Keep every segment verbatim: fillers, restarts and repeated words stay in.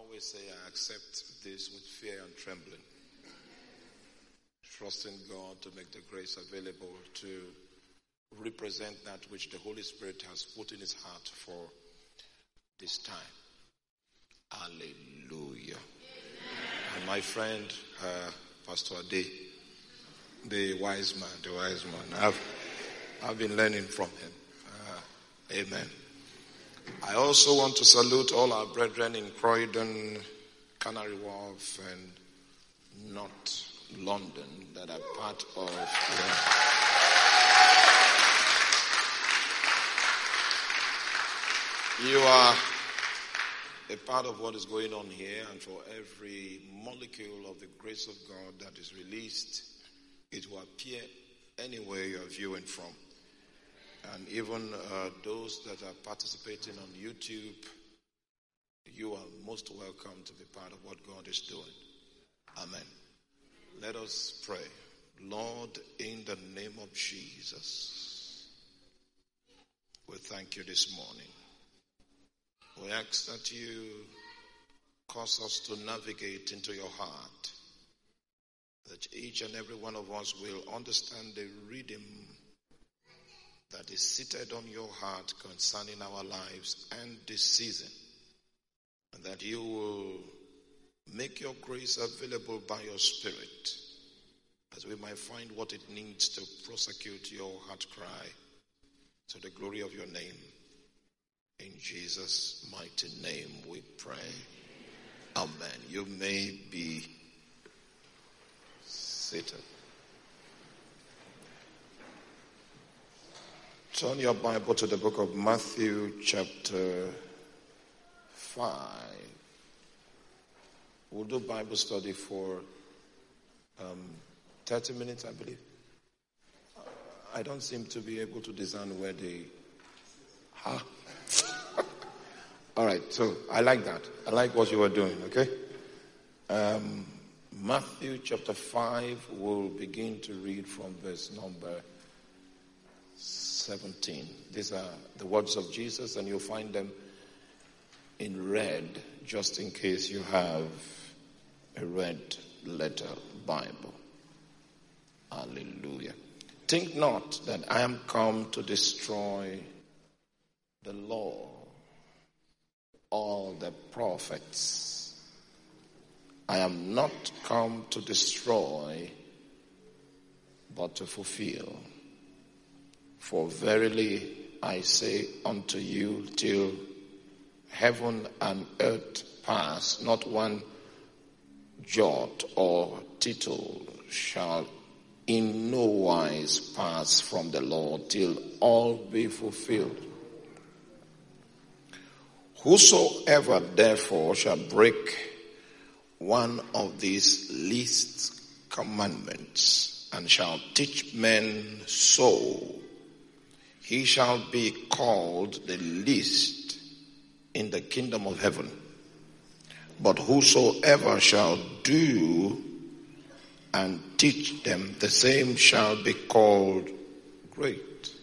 always say I accept this with fear and trembling, trusting God to make the grace available to represent that which the Holy Spirit has put in his heart for this time. Hallelujah. Amen. And my friend, uh, Pastor Ade, the wise man, the wise man, I've, I've been learning from him. Uh, amen. I also want to salute all our brethren in Croydon, Canary Wharf, and North London that are part of the... You are a part of what is going on here, and for every molecule of the grace of God that is released, it will appear anywhere you are viewing from. And even uh, those that are participating on YouTube, you are most welcome to be part of what God is doing. Amen. Let us pray. Lord, in the name of Jesus, we thank you this morning. We ask that you cause us to navigate into your heart, that each and every one of us will understand the rhythm that is seated on your heart concerning our lives and this season, and that you will make your grace available by your Spirit, as we might find what it needs to prosecute your heart cry to the glory of your name. In Jesus' mighty name we pray. Amen. You may be seated. Turn your Bible to the book of Matthew chapter five. We'll do Bible study for um, thirty minutes, I believe. I don't seem to be able to discern where they... Huh? All right, so I like that. I like what you were doing, okay? Um, Matthew chapter five, we'll begin to read from verse number seventeen. These are the words of Jesus, and you'll find them in red, just in case you have a red letter Bible. Hallelujah. Think not that I am come to destroy the law or the prophets. I am not come to destroy, but to fulfill. For verily I say unto you, till heaven and earth pass, not one jot or tittle shall in no wise pass from the law, till all be fulfilled. Whosoever therefore shall break one of these least commandments, and shall teach men so, he shall be called the least in the kingdom of heaven. But whosoever shall do and teach them, the same shall be called great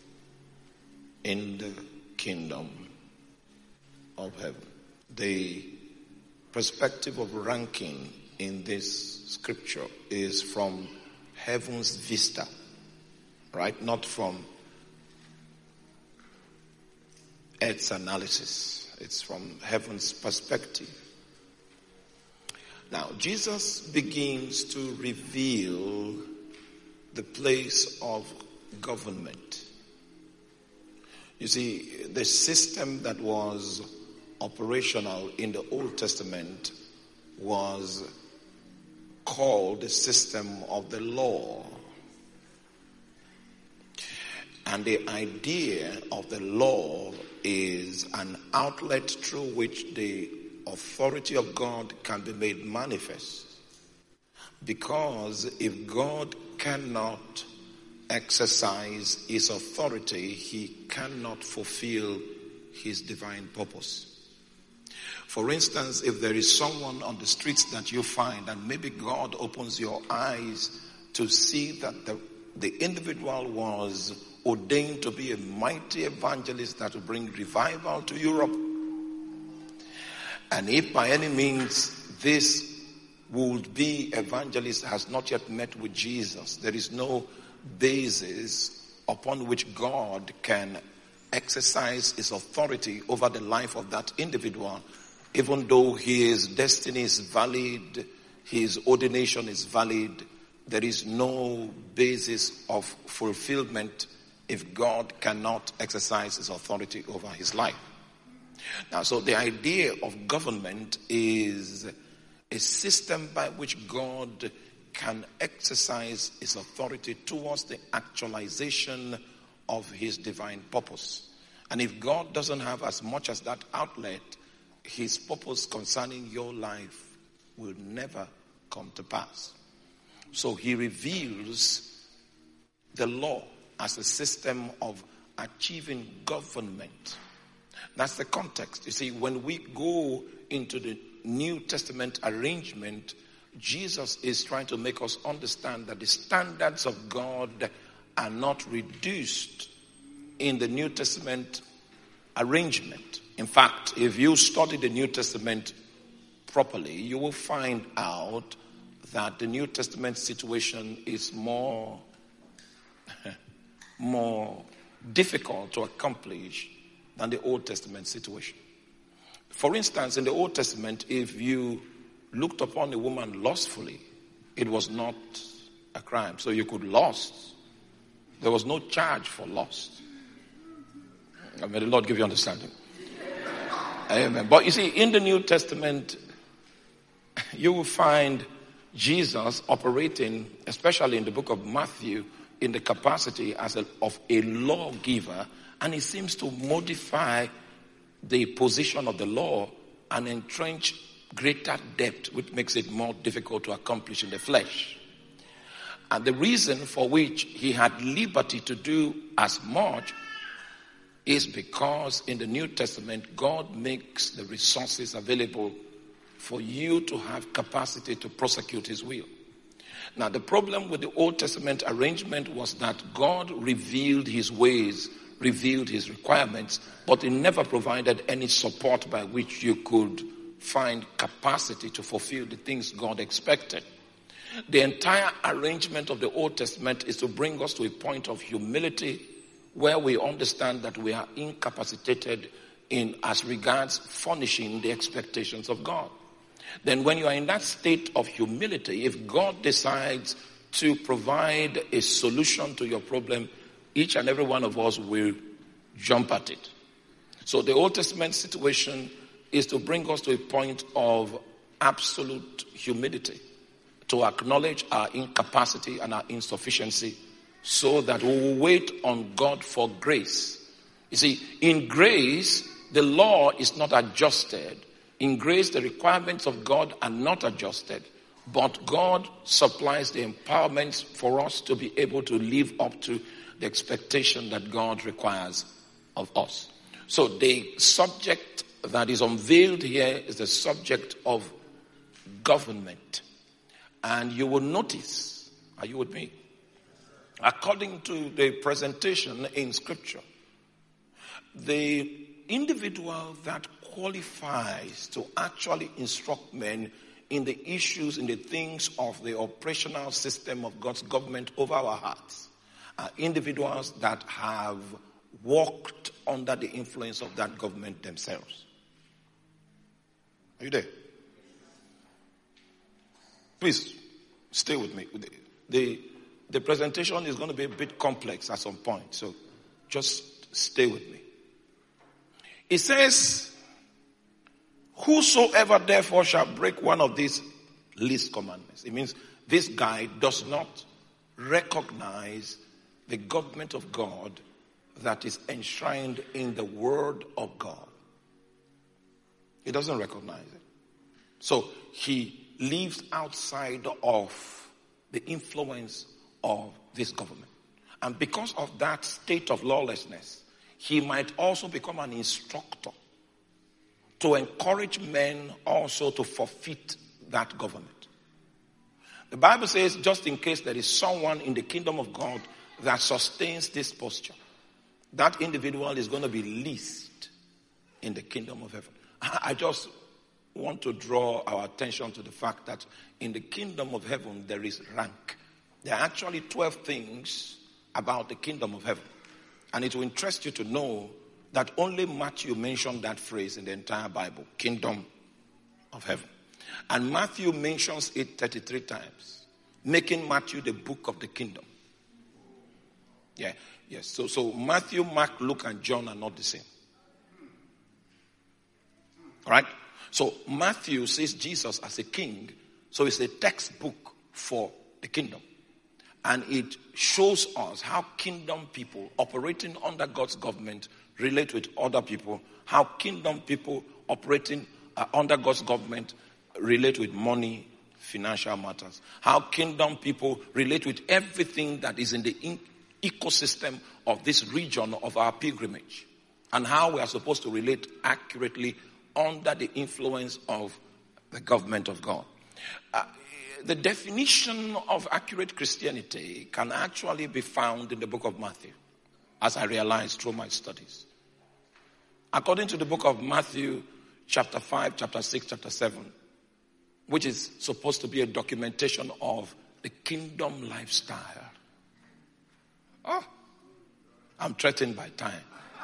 in the kingdom of heaven. The perspective of ranking in this scripture is from heaven's vista, right? Not from earth's analysis. It's from heaven's perspective. Now, Jesus begins to reveal the place of government. You see, the system that was operational in the Old Testament was called the system of the law. And the idea of the law is an outlet through which the authority of God can be made manifest. Because if God cannot exercise his authority, he cannot fulfill his divine purpose. For instance, if there is someone on the streets that you find, and maybe God opens your eyes to see that the, the individual was ordained to be a mighty evangelist that will bring revival to Europe. And if by any means this would be evangelist has not yet met with Jesus, there is no basis upon which God can exercise his authority over the life of that individual, even though his destiny is valid, his ordination is valid. There is no basis of fulfillment if God cannot exercise his authority over his life. Now, so the idea of government is a system by which God can exercise his authority towards the actualization of his divine purpose. And if God doesn't have as much as that outlet, his purpose concerning your life will never come to pass. So he reveals the law as a system of achieving government. That's the context. You see, when we go into the New Testament arrangement, Jesus is trying to make us understand that the standards of God are not reduced in the New Testament arrangement. In fact, if you study the New Testament properly, you will find out that the New Testament situation is more, more difficult to accomplish than the Old Testament situation. For instance, in the Old Testament, if you looked upon a woman lustfully, it was not a crime. So you could lust. There was no charge for lust. May the Lord give you understanding. Amen. But you see, in the New Testament, you will find Jesus operating, especially in the book of Matthew, in the capacity as a, of a lawgiver, and he seems to modify the position of the law and entrench greater depth, which makes it more difficult to accomplish in the flesh. And the reason for which he had liberty to do as much is because in the New Testament, God makes the resources available for you to have capacity to prosecute his will. Now, the problem with the Old Testament arrangement was that God revealed his ways, revealed his requirements, but he never provided any support by which you could find capacity to fulfill the things God expected. The entire arrangement of the Old Testament is to bring us to a point of humility where we understand that we are incapacitated in as regards furnishing the expectations of God. Then when you are in that state of humility, if God decides to provide a solution to your problem, each and every one of us will jump at it. So the Old Testament situation is to bring us to a point of absolute humility, to acknowledge our incapacity and our insufficiency, so that we will wait on God for grace. You see, in grace, the law is not adjusted. In grace, the requirements of God are not adjusted, but God supplies the empowerments for us to be able to live up to the expectation that God requires of us. So the subject that is unveiled here is the subject of government. And you will notice, are you with me? According to the presentation in Scripture, the individual that qualifies to actually instruct men in the issues, in the things of the operational system of God's government over our hearts are individuals that have walked under the influence of that government themselves. Are you there? Please stay with me. The, the, the presentation is going to be a bit complex at some point, so just stay with me. It says, whosoever therefore shall break one of these least commandments. It means this guy does not recognize the government of God that is enshrined in the Word of God. He doesn't recognize it. So he lives outside of the influence of this government. And because of that state of lawlessness, he might also become an instructor to encourage men also to forfeit that government. The Bible says, just in case there is someone in the kingdom of God that sustains this posture, that individual is going to be least in the kingdom of heaven. I just want to draw our attention to the fact that in the kingdom of heaven there is rank. There are actually twelve things about the kingdom of heaven. And it will interest you to know that only Matthew mentioned that phrase in the entire Bible, kingdom of heaven. And Matthew mentions it thirty-three times, making Matthew the book of the kingdom. Yeah, yes. So, so Matthew, Mark, Luke, and John are not the same. All right? So Matthew sees Jesus as a king, so it's a textbook for the kingdom. And it shows us how kingdom people operating under God's government relate with other people, how kingdom people operating uh, under God's government relate with money, financial matters, how kingdom people relate with everything that is in the in- ecosystem of this region of our pilgrimage, and how we are supposed to relate accurately under the influence of the government of God. Uh, the definition of accurate Christianity can actually be found in the book of Matthew, as I realized through my studies. According to the book of Matthew, chapter five, chapter six, chapter seven, which is supposed to be a documentation of the kingdom lifestyle. Oh, I'm threatened by time.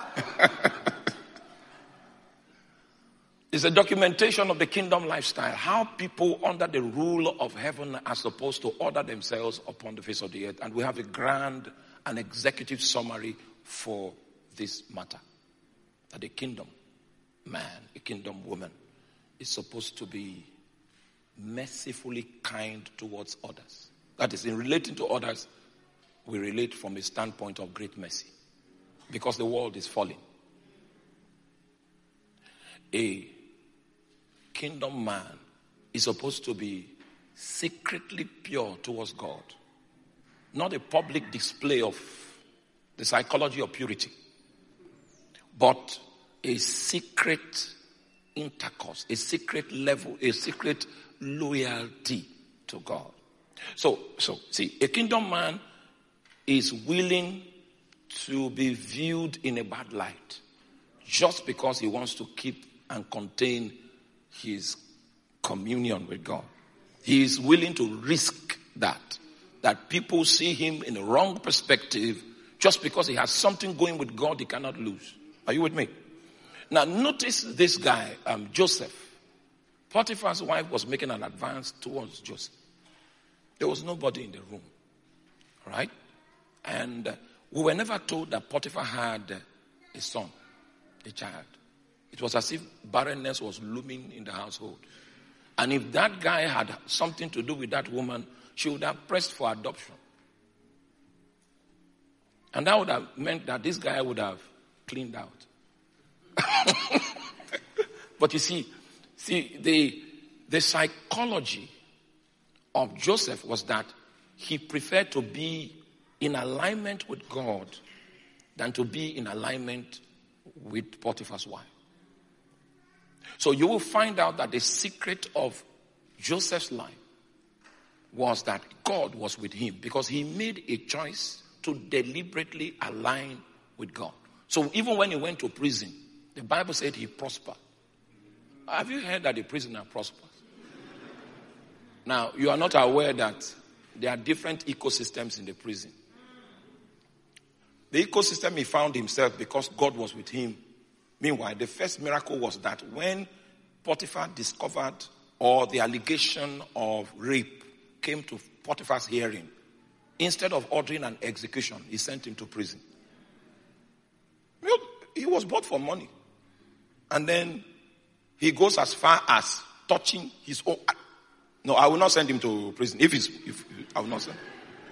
It's a documentation of the kingdom lifestyle, how people under the rule of heaven are supposed to order themselves upon the face of the earth. And we have a grand and executive summary for this matter. That a kingdom man, a kingdom woman is supposed to be mercifully kind towards others. That is, in relating to others, we relate from a standpoint of great mercy. Because the world is falling. A kingdom man is supposed to be secretly pure towards God. Not a public display of the psychology of purity, but a secret intercourse, a secret level, a secret loyalty to God. So, so see, a kingdom man is willing to be viewed in a bad light just because he wants to keep and contain his communion with God. He is willing to risk that, that people see him in a wrong perspective just because he has something going with God he cannot lose. Are you with me? Now notice this guy, um, Joseph. Potiphar's wife was making an advance towards Joseph. There was nobody in the room. All right? And uh, we were never told that Potiphar had uh, a son, a child. It was as if barrenness was looming in the household. And if that guy had something to do with that woman, she would have pressed for adoption. And that would have meant that this guy would have cleaned out. But you see, see the, the psychology of Joseph was that he preferred to be in alignment with God than to be in alignment with Potiphar's wife. So you will find out that the secret of Joseph's life was that God was with him because he made a choice to deliberately align with God. So even when he went to prison, the Bible said he prospered. Have you heard that a prisoner prospers? Now, you are not aware that there are different ecosystems in the prison. The ecosystem he found himself because God was with him. Meanwhile, the first miracle was that when Potiphar discovered or the allegation of rape came to Potiphar's hearing, instead of ordering an execution, he sent him to prison. He was bought for money. And then he goes as far as touching his own. No, I will not send him to prison. If he's, if, I will not send him.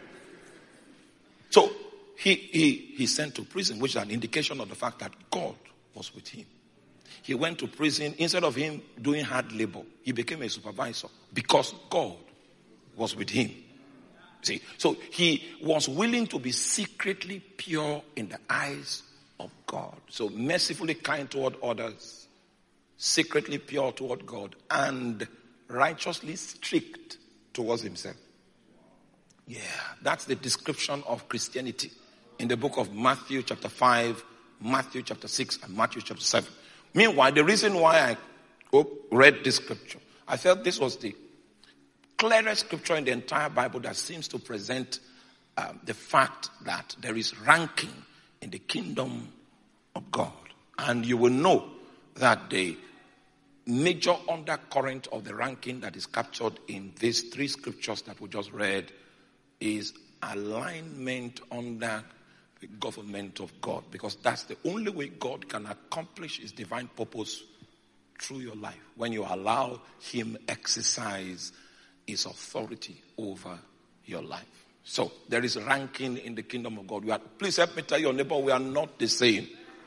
So he, he, he sent to prison, which is an indication of the fact that God was with him. He went to prison. Instead of him doing hard labor, he became a supervisor because God was with him. See, so he was willing to be secretly pure in the eyes of God. So mercifully kind toward others, secretly pure toward God, and righteously strict towards himself. Yeah, that's the description of Christianity in the book of Matthew chapter five, Matthew chapter six, and Matthew chapter seven. Meanwhile, the reason why I read this scripture. I felt this was the clearest scripture in the entire Bible that seems to present um, the fact that there is ranking in the kingdom of God. And you will know that the major undercurrent of the ranking that is captured in these three scriptures that we just read is alignment under the government of God, because that's the only way God can accomplish his divine purpose through your life, when you allow him exercise his authority over your life. So there is ranking in the kingdom of God. We are, please help me tell your neighbor, we are not the same.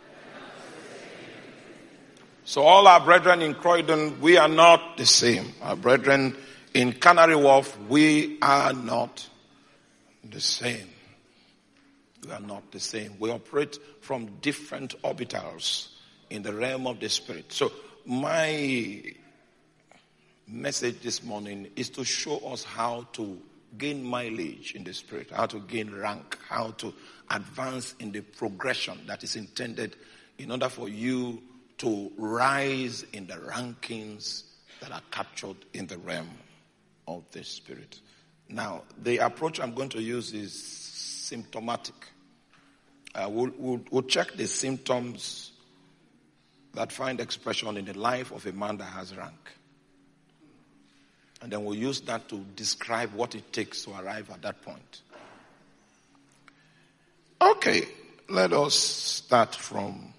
So all our brethren in Croydon, we are not the same. Our brethren in Canary Wharf, we are not the same. We are not the same. We operate from different orbitals in the realm of the spirit. So my message this morning is to show us how to gain mileage in the spirit, how to gain rank, how to advance in the progression that is intended in order for you to rise in the rankings that are captured in the realm of the spirit. Now, the approach I'm going to use is symptomatic. Uh, we'll, we'll, we'll check the symptoms that find expression in the life of a man that has rank. And then we'll use that to describe what it takes to arrive at that point. Okay, let us start from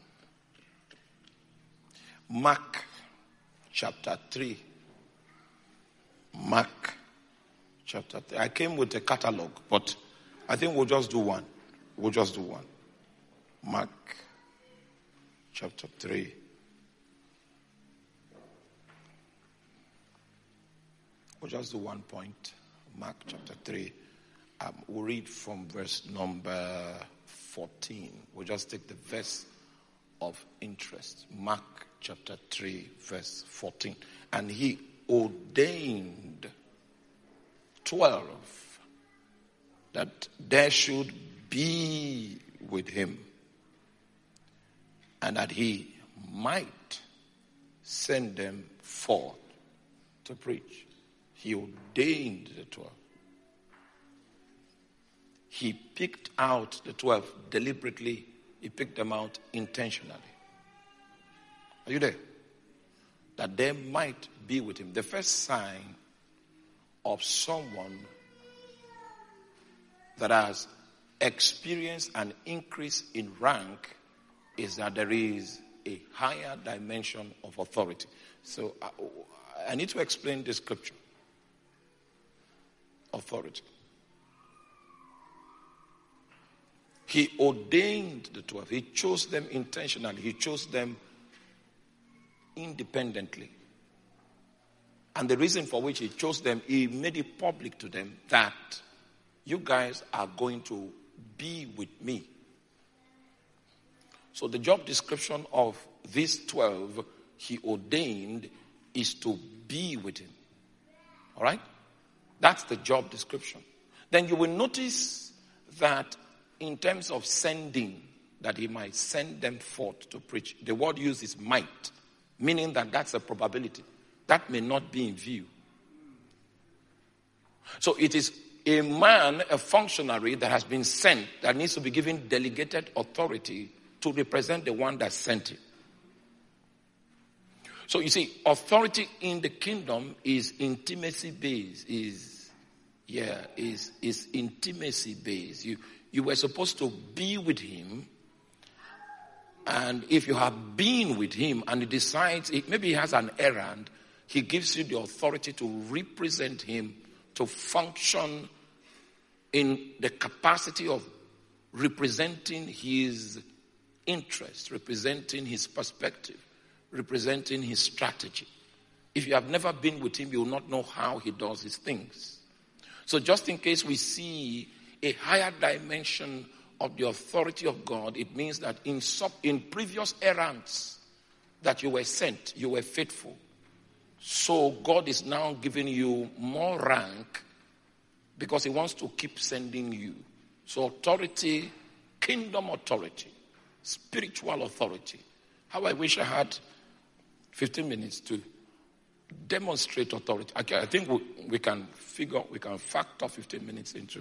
Mark chapter three. Mark chapter three. I came with a catalog, but I think we'll just do one. We'll just do one. Mark chapter three. We'll just do one point. Mark chapter three. Um, we'll read from verse number fourteen. We'll just take the verse of interest. Mark chapter three, verse fourteen. And he ordained twelve that there should be with him, and that he might send them forth to preach. He ordained the twelve. He picked out the twelve deliberately. He picked them out intentionally. Are you there? That they might be with him. The first sign of someone that has experienced an increase in rank is that there is a higher dimension of authority. So I, I need to explain this scripture. Authority. He ordained the twelve. He chose them intentionally. He chose them independently. And the reason for which he chose them, he made it public to them that you guys are going to be with me. So the job description of these twelve he ordained is to be with him. All right? That's the job description. Then you will notice that in terms of sending, that he might send them forth to preach. The word used is might, meaning that that's a probability. That may not be in view. So it is a man, a functionary that has been sent, that needs to be given delegated authority to represent the one that sent him. So you see, authority in the kingdom is intimacy based, is, yeah, is, is intimacy based. You, you were supposed to be with him, and if you have been with him and he decides, maybe he has an errand, he gives you the authority to represent him, to function in the capacity of representing his interest, representing his perspective, representing his strategy. If you have never been with him, you will not know how he does his things. So just in case we see a higher dimension of the authority of God, it means that in sub, in previous errands that you were sent, you were faithful. So God is now giving you more rank because he wants to keep sending you. So authority, kingdom authority, spiritual authority. How I wish I had fifteen minutes to demonstrate authority. Okay, I think we, we can figure, we can factor fifteen minutes into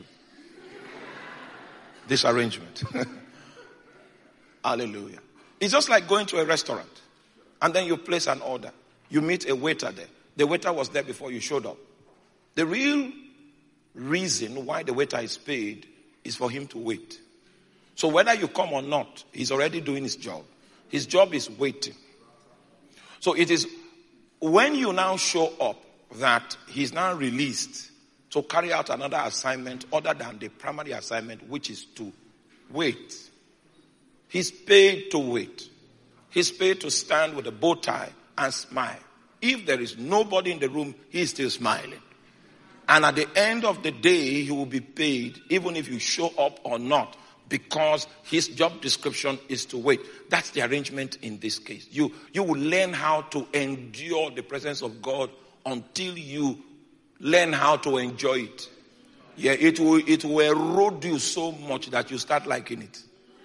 this arrangement. Hallelujah. It's just like going to a restaurant and then you place an order. You meet a waiter there. The waiter was there before you showed up. The real reason why the waiter is paid is for him to wait. So whether you come or not, he's already doing his job. His job is waiting. So it is when you now show up that he's now released to carry out another assignment other than the primary assignment, which is to wait. He's paid to wait. He's paid to stand with a bow tie and smile. If there is nobody in the room, he's still smiling. And at the end of the day, he will be paid even if you show up or not, because his job description is to wait. That's the arrangement in this case. You, you will learn how to endure the presence of God until you learn how to enjoy it. Yeah, it will, it will erode you so much that you start liking it.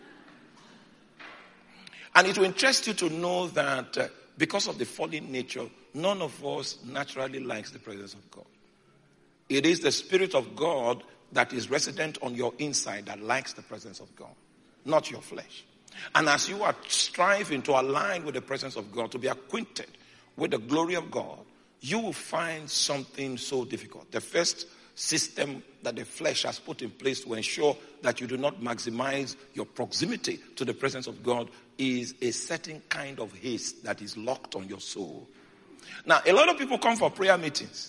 And it will interest you to know that uh, because of the fallen nature, none of us naturally likes the presence of God. It is the Spirit of God that is resident on your inside that likes the presence of God, not your flesh. And as you are striving to align with the presence of God, to be acquainted with the glory of God, you will find something so difficult. The first system that the flesh has put in place to ensure that you do not maximize your proximity to the presence of God is a certain kind of haste that is locked on your soul. Now, a lot of people come for prayer meetings.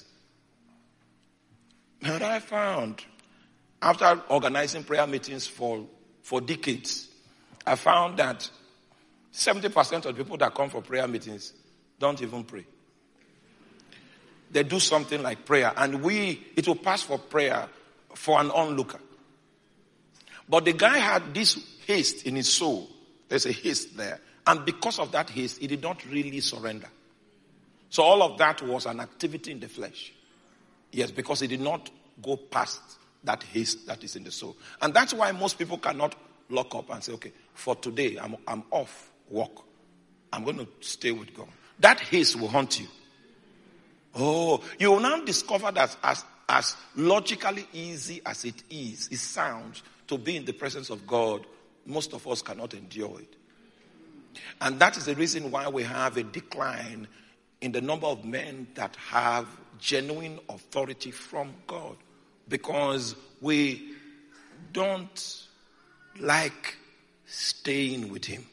But I found, after organizing prayer meetings for, for decades, I found that seventy percent of the people that come for prayer meetings don't even pray. They do something like prayer, and we, it will pass for prayer for an onlooker. But the guy had this haste in his soul. There's a haste there. And because of that haste, he did not really surrender. So all of that was an activity in the flesh. Yes, because he did not go past that haste that is in the soul. And that's why most people cannot lock up and say, okay, for today, I'm, I'm off work. I'm going to stay with God. That haste will haunt you. Oh, you will now discover that as, as logically easy as it is, it sounds to be in the presence of God, most of us cannot endure it. And that is the reason why we have a decline in the number of men that have genuine authority from God. Because we don't like staying with him.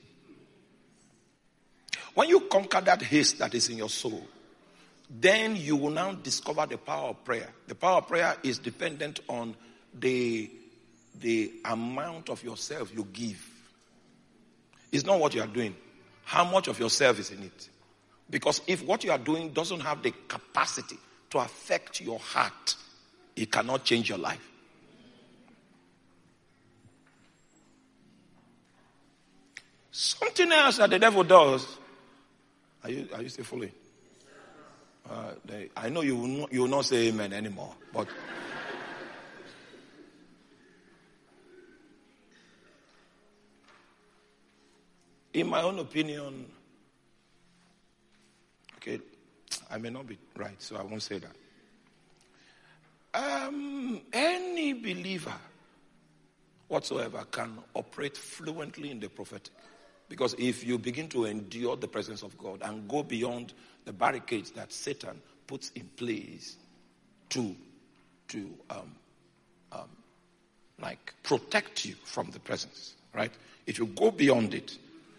When you conquer that haste that is in your soul, then you will now discover the power of prayer. The power of prayer is dependent on the, the amount of yourself you give. It's not what you are doing. How much of yourself is in it? Because if what you are doing doesn't have the capacity to affect your heart, it cannot change your life. Something else that the devil does. Are you, are you still following? Uh, they, I know you will, not, you will not say amen anymore, but in my own opinion, okay, I may not be right, so I won't say that. Um, any believer whatsoever can operate fluently in the prophetic. Because if you begin to endure the presence of God and go beyond the barricades that Satan puts in place to, to um, um, like protect you from the presence, right? If you go beyond it,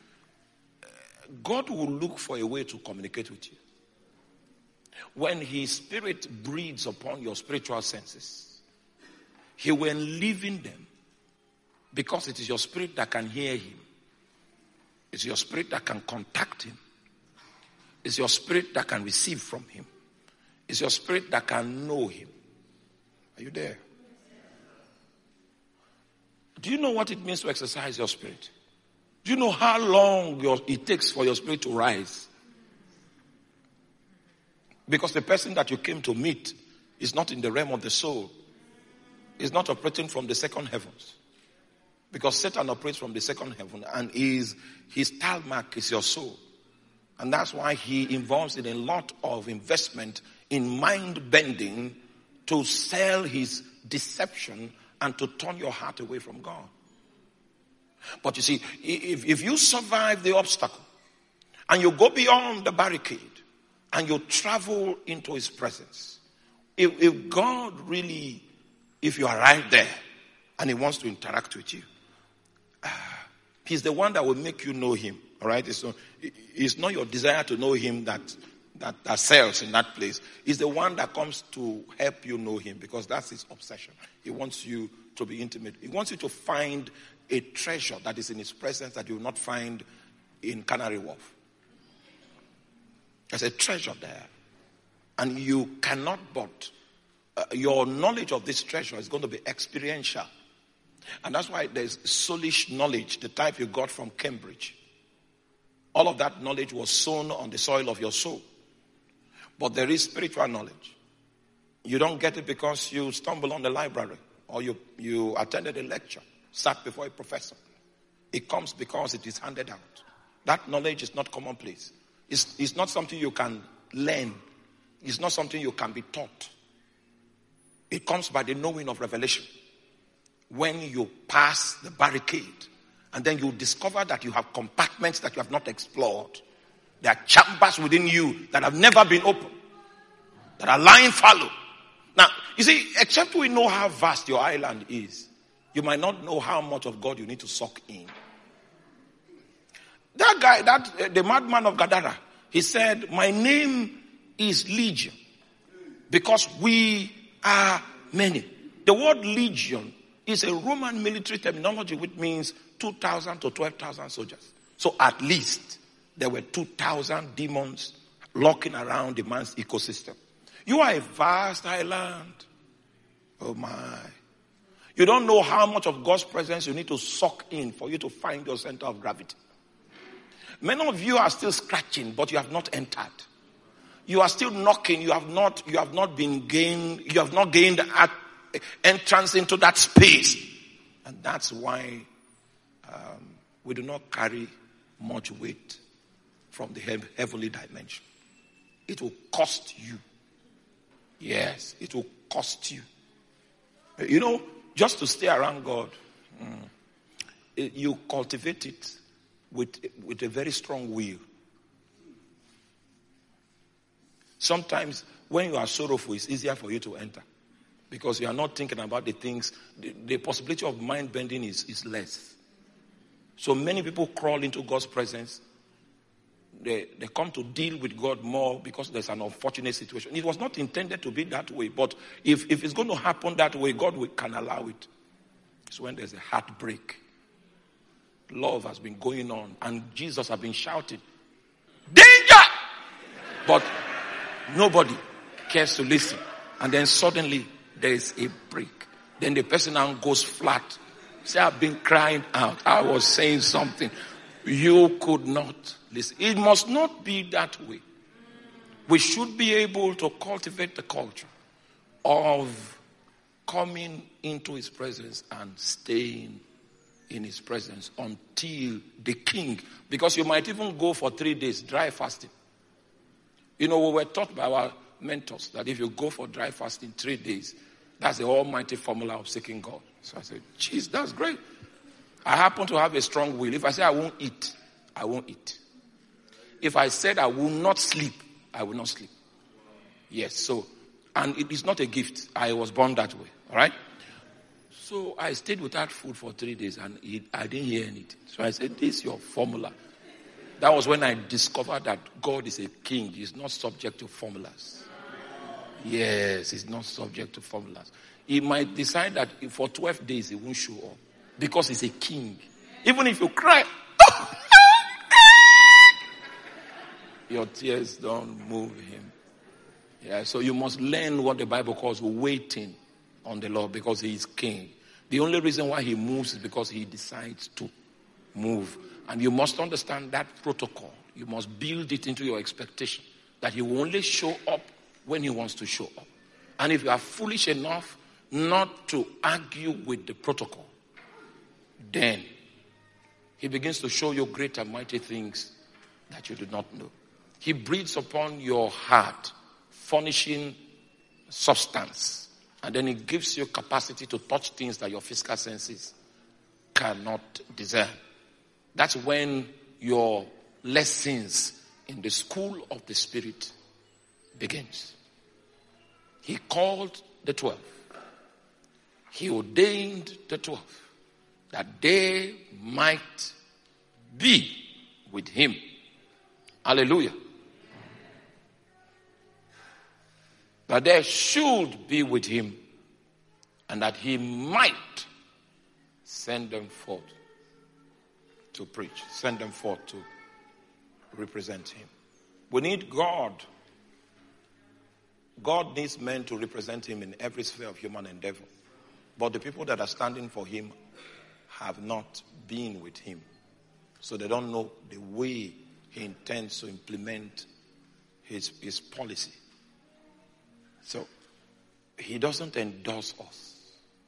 God will look for a way to communicate with you. When his spirit breathes upon your spiritual senses, he will enliven them, because it is your spirit that can hear him. It's your spirit that can contact him. It's your spirit that can receive from him. It's your spirit that can know him. Are you there? Do you know what it means to exercise your spirit? Do you know how long your, it takes for your spirit to rise? Because the person that you came to meet is not in the realm of the soul. Is not operating from the second heavens. Because Satan operates from the second heaven, and his, his tarmac is your soul. And that's why he involves in a lot of investment in mind bending to sell his deception and to turn your heart away from God. But you see, if, if you survive the obstacle and you go beyond the barricade and you travel into his presence, if, if God really, if you are right there and he wants to interact with you, uh, he's the one that will make you know him. All right? It's not, it's not your desire to know him that, that, that sells in that place. It's the one that comes to help you know him, because that's his obsession. He wants you to be intimate. He wants you to find a treasure that is in his presence that you will not find in Canary Wharf. There's a treasure there. And you cannot but, uh, your knowledge of this treasure is going to be experiential. And that's why there's soulish knowledge, the type you got from Cambridge. All of that knowledge was sown on the soil of your soul. But there is spiritual knowledge. You don't get it because you stumble on the library or you, you attended a lecture, sat before a professor. It comes because it is handed out. That knowledge is not commonplace. It's, it's not something you can learn. It's not something you can be taught. It comes by the knowing of revelation. When you pass the barricade, and then you discover that you have compartments that you have not explored. There are chambers within you that have never been opened, that are lying fallow. Now, you see, except we know how vast your island is, you might not know how much of God you need to suck in. That guy, that uh, the madman of Gadara, he said, my name is Legion, because we are many. The word legion is a Roman military terminology which means two thousand to twelve thousand soldiers. So at least there were two thousand demons lurking around the man's ecosystem. You are a vast island. Oh my. You don't know how much of God's presence you need to suck in for you to find your center of gravity. Many of you are still scratching, but you have not entered. You are still knocking. You have not, you have not been gained, you have not gained at, entrance into that space. And that's why um, we do not carry much weight from the he- heavenly dimension. It will cost you. Yes, it will cost you. You know, just to stay around God, mm, it, you cultivate it with, with a very strong will. Sometimes when you are sorrowful, it's easier for you to enter. Because you are not thinking about the things, the, the possibility of mind bending is, is less. So many people crawl into God's presence. They, they come to deal with God more because there's an unfortunate situation. It was not intended to be that way. But if, if it's going to happen that way, God will, can allow it. It's when there's a heartbreak. Love has been going on. And Jesus has been shouting, danger! But nobody cares to listen. And then suddenly, there is a break. Then the person now goes flat. Say, I've been crying out. I was saying something. You could not listen. It must not be that way. We should be able to cultivate the culture of coming into his presence and staying in his presence until the king. Because you might even go for three days, dry fasting. You know, we were taught by our mentors that if you go for dry fasting three days, that's the almighty formula of seeking God. So I said, geez, that's great. I happen to have a strong will. If I say I won't eat, I won't eat. If I said I will not sleep, I will not sleep. Yes, so, and it is not a gift. I was born that way, all right? So I stayed without food for three days and it, I didn't hear anything. So I said, this is your formula. That was when I discovered that God is a king. He's not subject to formulas. Yes, he's not subject to formulas. He might decide that for twelve days he won't show up because he's a king. Even if you cry, your tears don't move him. Yeah, so you must learn what the Bible calls waiting on the Lord because he is king. The only reason why he moves is because he decides to move. And you must understand that protocol. You must build it into your expectation that he will only show up when he wants to show up. And if you are foolish enough not to argue with the protocol, then he begins to show you great and mighty things that you do not know. He breathes upon your heart, furnishing substance. And then he gives you capacity to touch things that your physical senses cannot discern. That's when your lessons in the school of the Spirit begins. He called the twelve. He ordained the twelve that they might be with him. Hallelujah. That they should be with him and that he might send them forth to preach, send them forth to represent him. We need God. God needs men to represent him in every sphere of human endeavor. But the people that are standing for him have not been with him. So they don't know the way he intends to implement his, his policy. So he doesn't endorse us.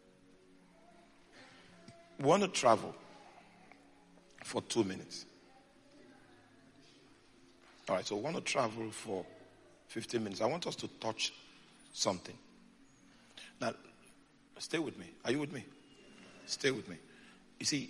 We want to travel for two minutes. All right, so we want to travel for fifteen minutes. I want us to touch something. Now, stay with me. Are you with me? Stay with me. You see,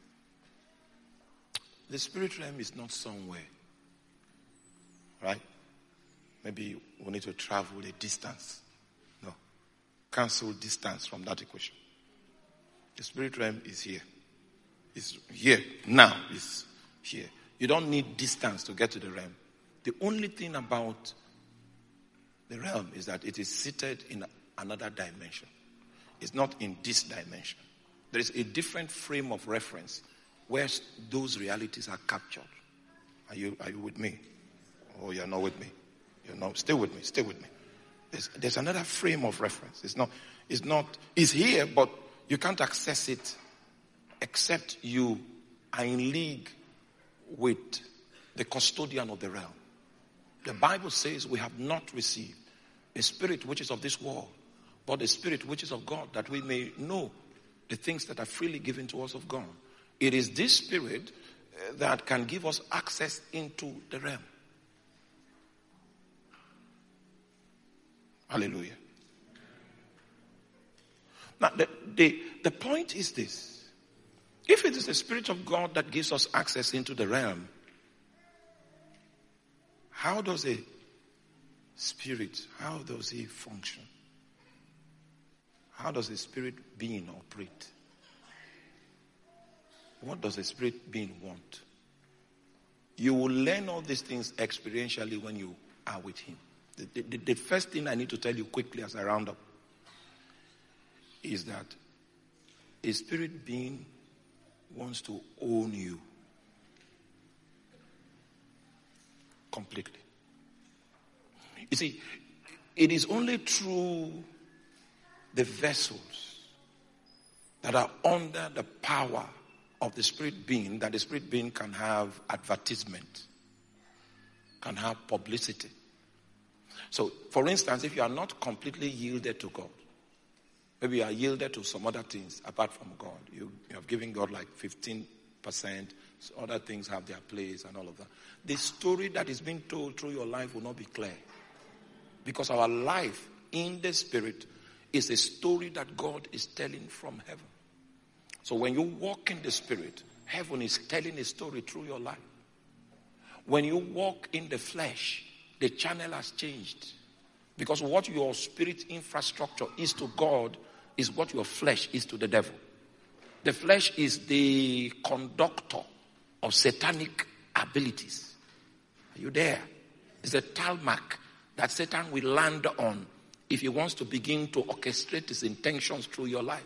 the spirit realm is not somewhere, right? Maybe we need to travel a distance. No. Cancel distance from that equation. The spirit realm is here. It's here. Now it's here. You don't need distance to get to the realm. The only thing about the realm is that it is seated in another dimension. It's not in this dimension. There is a different frame of reference where those realities are captured. Are you, are you with me? Oh, you're not with me. You're not. Stay with me. Stay with me. There's, there's another frame of reference. It's not, it's not, it's here, but you can't access it except you are in league with the custodian of the realm. The Bible says we have not received a spirit which is of this world, but a spirit which is of God, that we may know the things that are freely given to us of God. It is this spirit that can give us access into the realm. Hallelujah. Now, the, the, the point is this. If it is the Spirit of God that gives us access into the realm, how does a spirit, how does he function? How does a spirit being operate? What does a spirit being want? You will learn all these things experientially when you are with him. The, the, the first thing I need to tell you quickly as I round up is that a spirit being wants to own you completely. You see, it is only through the vessels that are under the power of the spirit being that the spirit being can have advertisement, can have publicity. So, for instance, if you are not completely yielded to God, maybe you are yielded to some other things apart from God. You, you have given God like fifteen percent. So other things have their place and all of that. The story that is being told through your life will not be clear. Because our life in the spirit is a story that God is telling from heaven. So when you walk in the spirit, heaven is telling a story through your life. When you walk in the flesh, the channel has changed. Because what your spirit infrastructure is to God is what your flesh is to the devil. The flesh is the conductor of satanic abilities. Are you there? It's the tarmac that Satan will land on if he wants to begin to orchestrate his intentions through your life.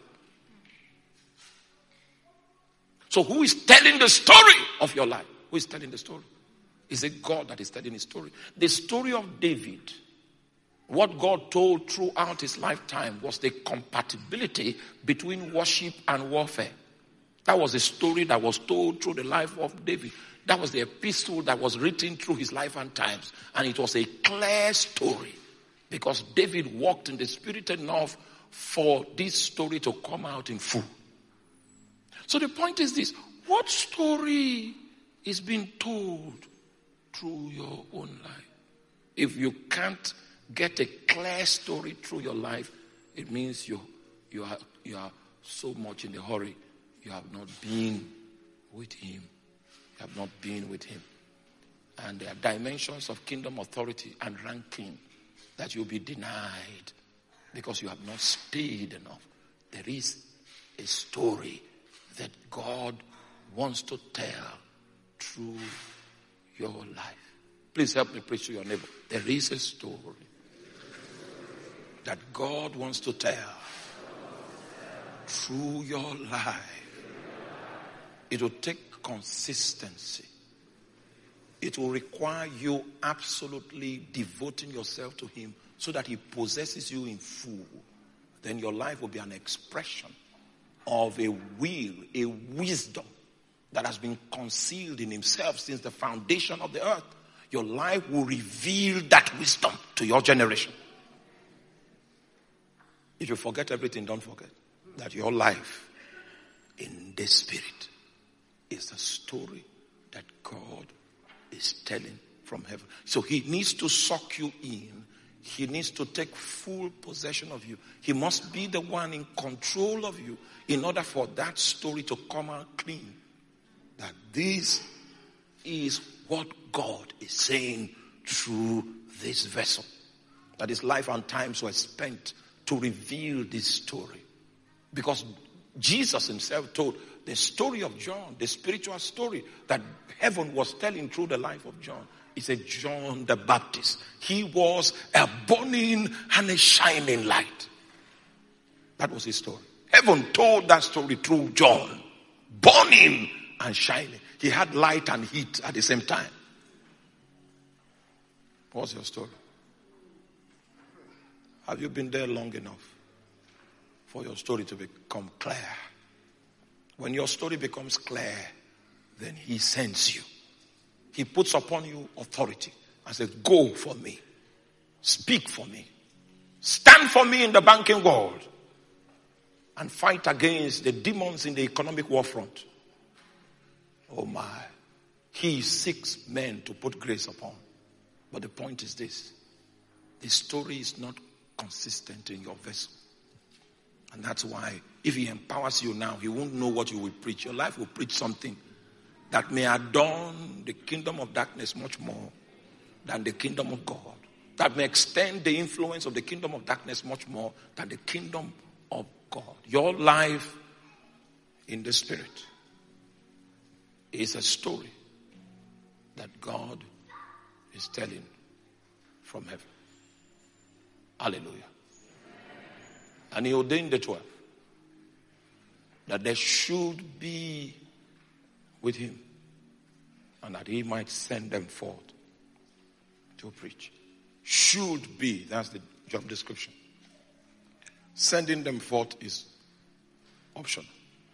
So who is telling the story of your life? Who is telling the story? Is it God that is telling his story? The story of David, what God told throughout his lifetime was the compatibility between worship and warfare. That was a story that was told through the life of David. That was the epistle that was written through his life and times. And it was a clear story because David walked in the spirit enough for this story to come out in full. So the point is this: what story is being told through your own life. If you can't get a clear story through your life, it means you, you, are, you are so much in a hurry. You have not been with him. You have not been with him. And there are dimensions of kingdom authority and ranking that you'll be denied because you have not stayed enough. There is a story that God wants to tell through your life. Please help me preach to your neighbor. There is a story that God wants to tell through your life. It will take consistency. It will require you absolutely devoting yourself to him so that he possesses you in full. Then your life will be an expression of a will, a wisdom that has been concealed in himself since the foundation of the earth. Your life will reveal that wisdom to your generation. If you forget everything, don't forget that your life in the spirit is a story that God is telling from heaven. So he needs to suck you in. He needs to take full possession of you. He must be the one in control of you in order for that story to come out clean. That this is what God is saying through this vessel. That his life and times were spent to reveal this story. Because Jesus himself told the story of John, the spiritual story that heaven was telling through the life of John. He said, John the Baptist, he was a burning and a shining light. That was his story. Heaven told that story through John. Burning and shining. He had light and heat at the same time. What's your story? Have you been there long enough for your story to become clear? When your story becomes clear, then he sends you. He puts upon you authority and says, go for me. Speak for me. Stand for me in the banking world. And fight against the demons in the economic war front. Oh my. He seeks men to put grace upon. But the point is this. The story is not consistent in your vessel. And that's why if he empowers you now, he won't know what you will preach. Your life will preach something that may adorn the kingdom of darkness much more than the kingdom of God. That may extend the influence of the kingdom of darkness much more than the kingdom of God. Your life in the spirit is a story that God is telling from heaven. Hallelujah. And he ordained the twelve that they should be with him and that he might send them forth to preach. Should be, that's the job description. Sending them forth is optional.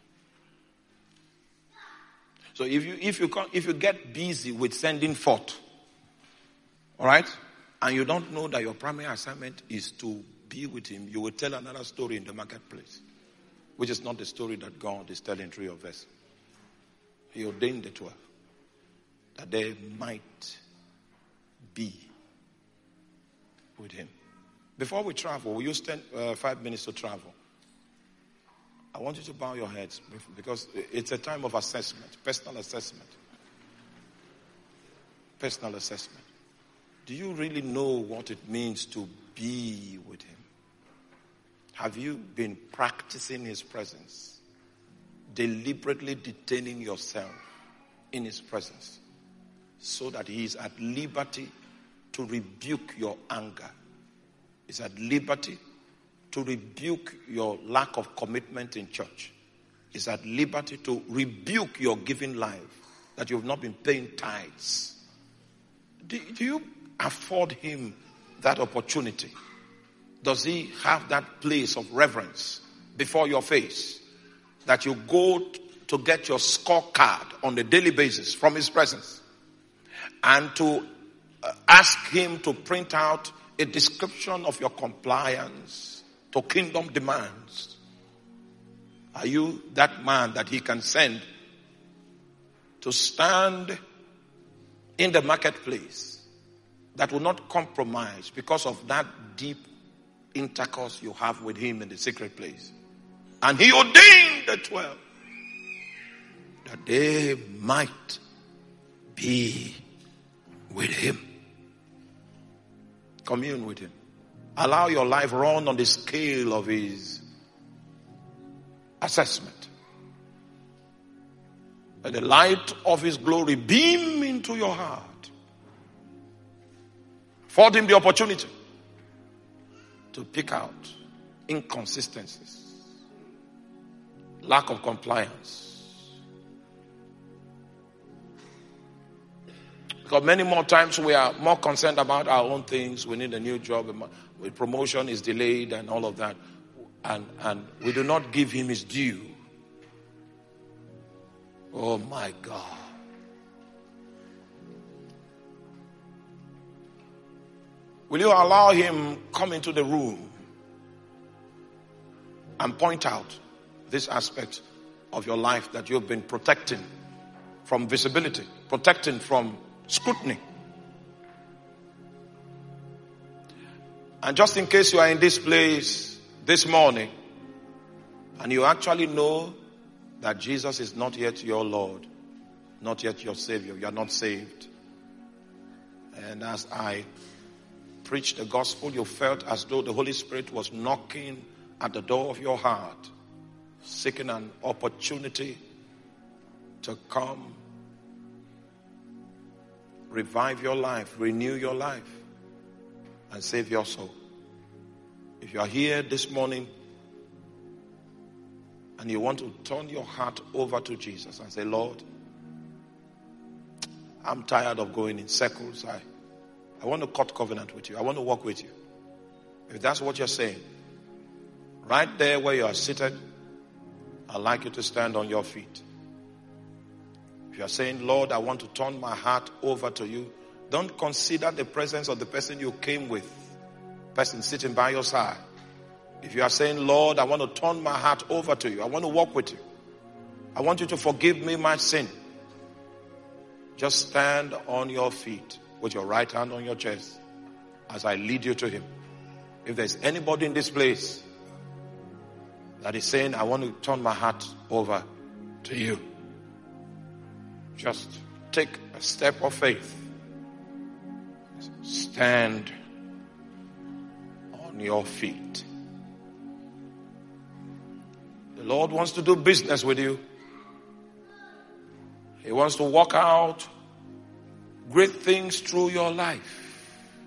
So if you if you can, if you get busy with sending forth, all right, and you don't know that your primary assignment is to be with him, you will tell another story in the marketplace, which is not the story that God is telling through your vessel. He ordained the twelve that they might be with him. Before we travel, will you spend uh, five minutes to travel? I want you to bow your heads because it's a time of assessment, personal assessment. Personal assessment. Do you really know what it means to be with him? Have you been practicing his presence? Deliberately detaining yourself in his presence so that he is at liberty to rebuke your anger. He's at liberty to rebuke your lack of commitment in church. He's at liberty to rebuke your giving life, that you've not been paying tithes. Do, do you afford him that opportunity? Does he have that place of reverence before your face that you go to get your scorecard on a daily basis from his presence and to ask him to print out a description of your compliance to kingdom demands? Are you that man that he can send to stand in the marketplace that will not compromise because of that deep intercourse you have with him in the secret place. And he ordained the twelve that they might be with him. Commune with him. Allow your life run on the scale of his assessment. Let the light of his glory beam into your heart. Afford him the opportunity to pick out inconsistencies, lack of compliance. Because many more times we are more concerned about our own things. We need a new job, with promotion is delayed and all of that. And, and we do not give him his due. Oh my God. Will you allow him come into the room and point out this aspect of your life that you've been protecting from visibility, protecting from scrutiny? And just in case you are in this place this morning and you actually know that Jesus is not yet your Lord, not yet your Savior, you are not saved. And as I preached the gospel, you felt as though the Holy Spirit was knocking at the door of your heart, seeking an opportunity to come, revive your life, renew your life, and save your soul. If you are here this morning and you want to turn your heart over to Jesus and say, Lord, I'm tired of going in circles. I, I want to cut covenant with you. I want to walk with you. If that's what you're saying, right there where you are seated, I'd like you to stand on your feet. If you are saying, Lord, I want to turn my heart over to you, don't consider the presence of the person you came with, person sitting by your side. If you are saying, Lord, I want to turn my heart over to you, I want to walk with you, I want you to forgive me my sin, just stand on your feet with your right hand on your chest as I lead you to him. If there's anybody in this place that is saying, I want to turn my heart over to you, just take a step of faith. Stand on your feet. The Lord wants to do business with you. He wants to work out great things through your life.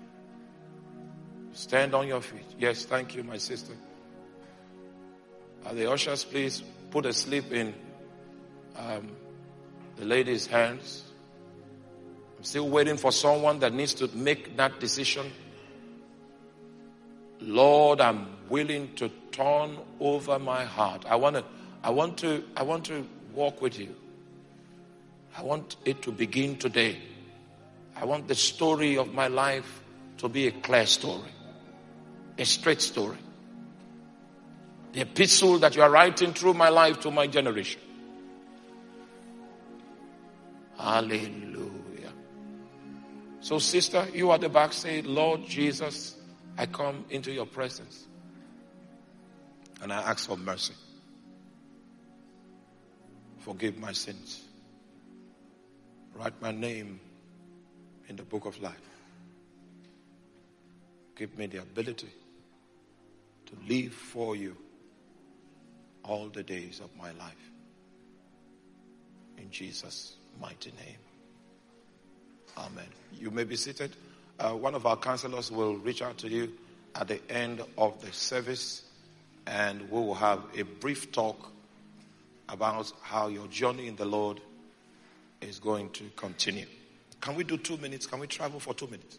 Stand on your feet. Yes, thank you, my sister. Are the ushers, please put a slip in um, the lady's hands. I'm still waiting for someone that needs to make that decision. Lord, I'm willing to turn over my heart. I want to, I want to, I want to walk with you. I want it to begin today. I want the story of my life to be a clear story, a straight story. The epistle that you are writing through my life to my generation. Hallelujah. So sister, you at the back say, Lord Jesus, I come into your presence and I ask for mercy. Forgive my sins. Write my name in the book of life. Give me the ability to live for you all the days of my life. In Jesus' mighty name. Amen. You may be seated. Uh, one of our counselors will reach out to you at the end of the service, and we will have a brief talk about how your journey in the Lord is going to continue. Can we do two minutes? Can we travel for two minutes?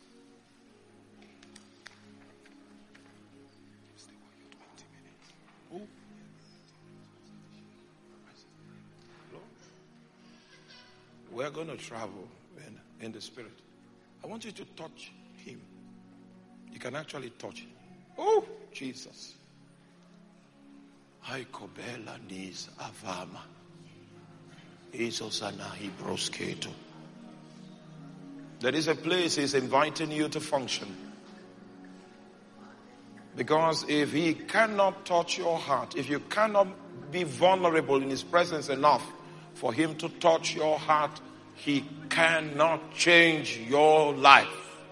We're going to travel in, in the spirit. I want you to touch him. You can actually touch him. Oh, Jesus. Hai kobela nis avama. Isosana hibrosketo. There is a place he's inviting you to function. Because if he cannot touch your heart, if you cannot be vulnerable in his presence enough for him to touch your heart, he cannot change your life.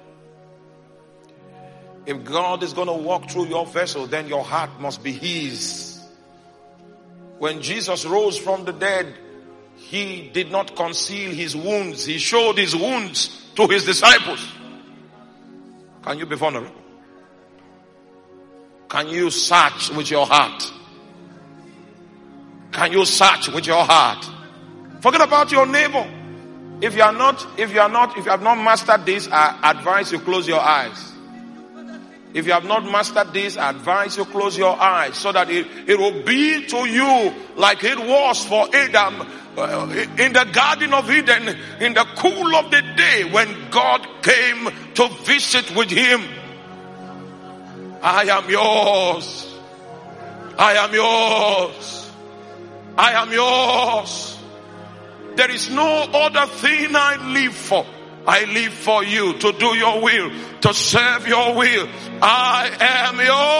If God is going to walk through your vessel, then your heart must be his. When Jesus rose from the dead, he did not conceal his wounds. He showed his wounds to his disciples. Can you be vulnerable? Can you search with your heart? Can you search with your heart? Forget about your neighbor. If you are not, if you are not, if you have not mastered this, I advise you close your eyes. If you have not mastered this, I advise you close your eyes so that it, it will be to you like it was for Adam uh, in the Garden of Eden in the cool of the day when God came to visit with him. I am yours. I am yours. I am yours. There is no other thing I live for. I live for you, to do your will, to serve your will. I am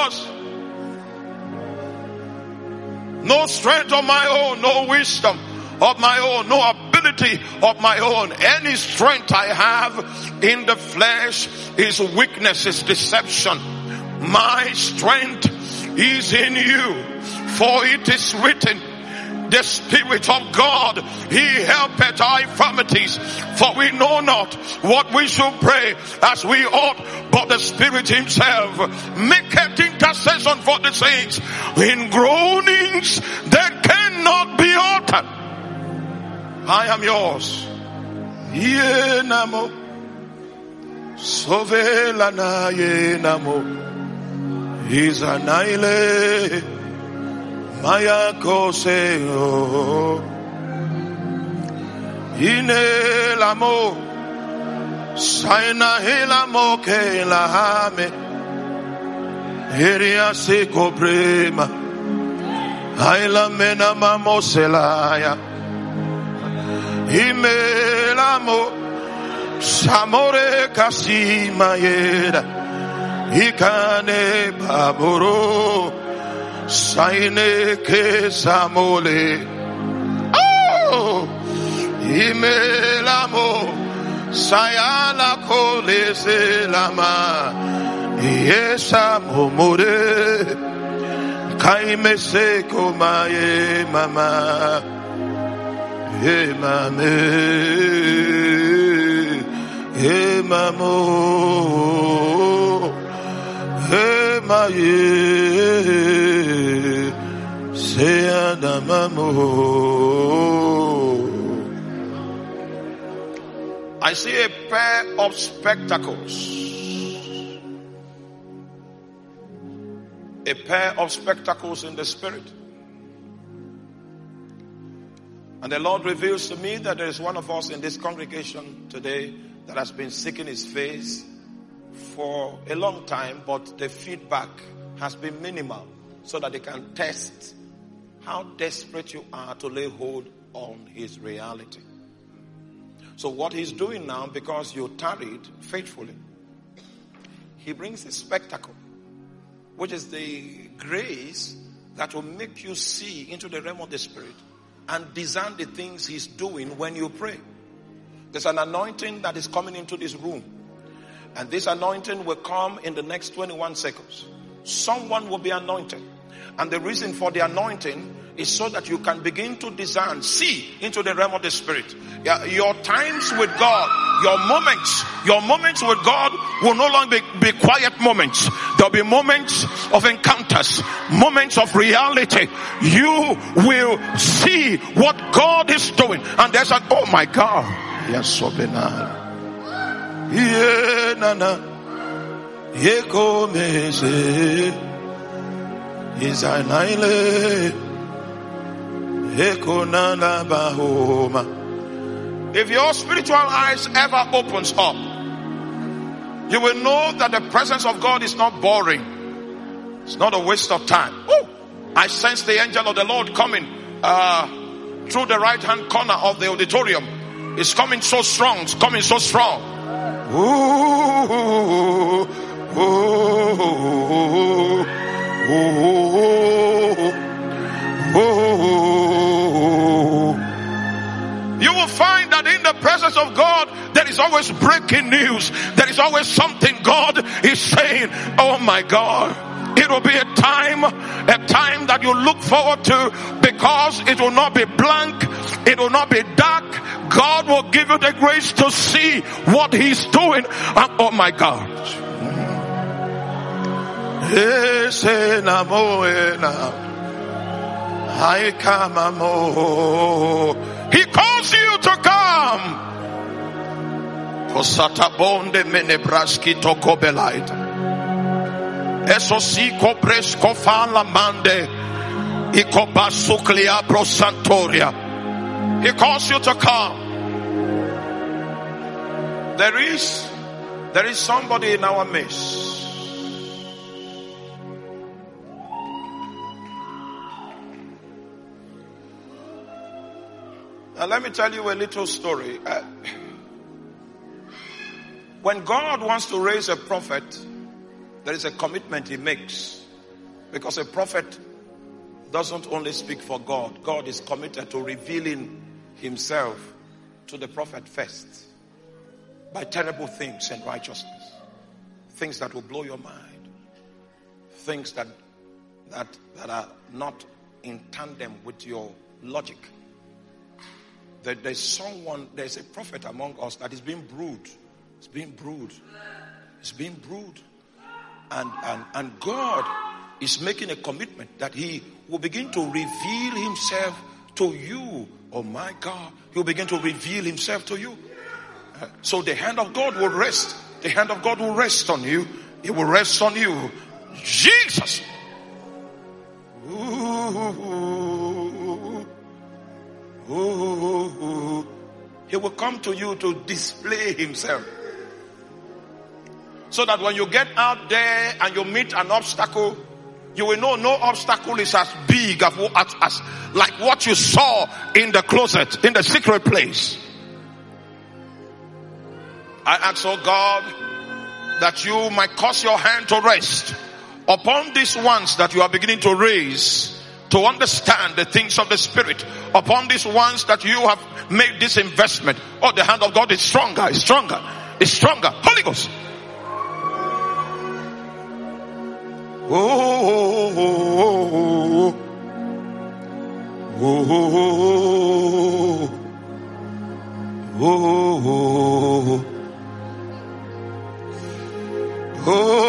yours. No strength of my own, no wisdom of my own, no ability of my own. Any strength I have in the flesh is weakness, is deception. My strength is in you, for it is written, the Spirit of God, he helpeth our infirmities, for we know not what we should pray as we ought, but the Spirit himself maketh intercession for the saints in groanings that cannot be uttered. I am yours. Ye namo sovelana ye namo izanaile Maya koseo ine lamo saina helamo ke lahame heria se cobrema aila mena mamoselaya imelamo samore kasima yeda ikane baboro Saine ke samole, oh, imelamo, sayala kole se lama, yesa momore, kaime se komaye mama, ye mame, ye mamo, ye maye. I see a pair of spectacles. A pair of spectacles in the spirit. And the Lord reveals to me that there is one of us in this congregation today that has been seeking his face for a long time, but the feedback has been minimal, so that they can test how desperate you are to lay hold on his reality. So what he's doing now, because you tarried faithfully, he brings a spectacle, which is the grace that will make you see into the realm of the spirit and discern the things he's doing when you pray. There's an anointing that is coming into this room, and this anointing will come in the next twenty-one seconds. Someone will be anointed. And the reason for the anointing is so that you can begin to discern, see into the realm of the spirit. Yeah, your times with God, your moments, your moments with God will no longer be, be quiet moments. There'll be moments of encounters, moments of reality. You will see what God is doing. And there's an, oh my God. Yes, so benal. Yeah, nana. Ye komeze. Izanaile. If your spiritual eyes ever opens up, you will know that the presence of God is not boring. It's not a waste of time. Ooh, I sense the angel of the Lord coming uh, through the right hand corner of the auditorium. It's coming so strong. It's coming so strong. Ooh, ooh, ooh, ooh. You will find that in the presence of God, there is always breaking news. There is always something God is saying. Oh my God. It will be a time, a time that you look forward to, because it will not be blank. It will not be dark. God will give you the grace to see what He's doing. And, oh my God. He calls you to come. Esosico presco fan la mande. Ikobasuklia prosantoria. He calls you to come. There is, there is somebody in our midst. Now let me tell you a little story. Uh, when God wants to raise a prophet, there is a commitment He makes. Because a prophet doesn't only speak for God. God is committed to revealing Himself to the prophet first. By terrible things and righteousness. Things that will blow your mind. Things that, that, that are not in tandem with your logic. There, there's someone, there's a prophet among us that is being brewed. It's being brewed. It's being brewed. And, and, and God is making a commitment that He will begin to reveal Himself to you. Oh my God. He will begin to reveal Himself to you. Uh, so the hand of God will rest. The hand of God will rest on you. It will rest on you. Jesus. Ooh, ooh, ooh. He will come to you to display Himself. So that when you get out there and you meet an obstacle, you will know no obstacle is as big as, as, as like what you saw in the closet, in the secret place. I ask, oh God, that you might cause your hand to rest upon these ones that you are beginning to raise to understand the things of the Spirit, upon these ones that you have made this investment. Oh, the hand of God is stronger, is stronger, is stronger. Holy Ghost. Oh, oh, oh, oh, oh, oh, oh,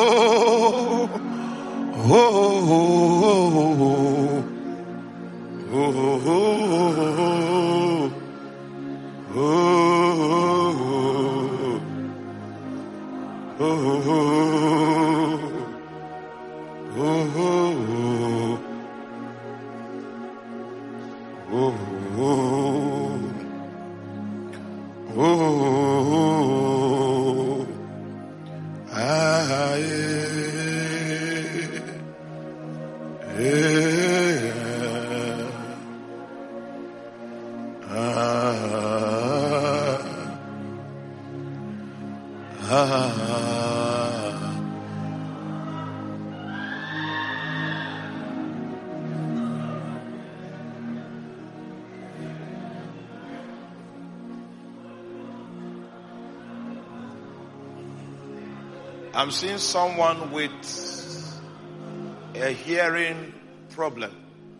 I'm seeing someone with a hearing problem.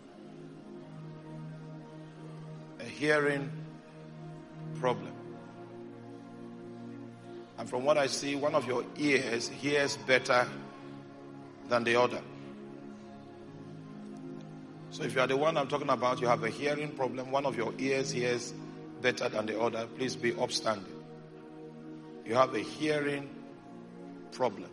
A hearing problem. And from what I see, one of your ears hears better than the other. So if you are the one I'm talking about, you have a hearing problem, one of your ears hears better than the other, please be upstanding. You have a hearing problem.